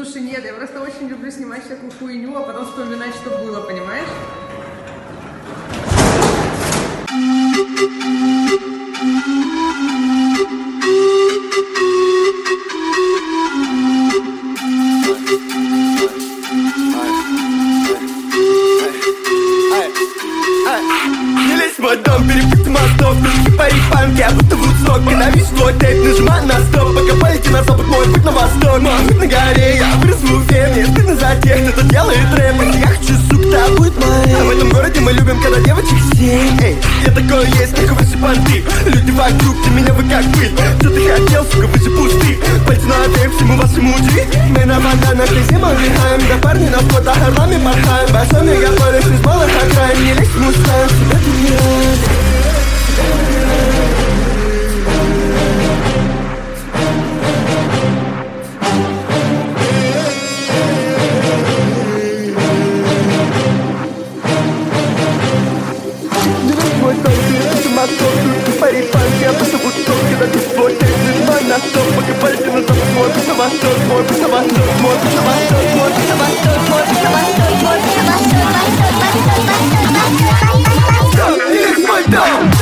Слушай, нет, я просто очень люблю снимать всякую хуйню, а потом вспоминать, что было, понимаешь? Не лезь в мой дом, перепусти мостов, крути по рифам, я будто Вудсток. Когда весь твой тейп, нажимай на стоп, пока полети на запад, мой путь на восток. Мой путь на горе, я вырос в Уфе, мне стыдно за тех, кто делает рэп. Если я хочу, сука, та будет моей. А в этом городе мы любим, когда девочек семь. Эй, я такой есть, как вы все понты. Люди вокруг, ты меня вы как пыль. Что ты хотел, сука, вы все пусты. Пойти на тейп, всему вашему удиви. Мы на бананах, и зимой отдыхаем. Да парни на фото, орлами порхаем. Большой мегаполис, из малых окраин. Не лезь в мустанг, себя ты не рад. Я просто Вудсток, когда ты свой тейп, нажимай на стоп, пока полети на запад, мой путь на восток, мой путь на восток, мой путь на восток, мой путь на восток, мой путь на восток, мой путь на восток, мой путь на восток.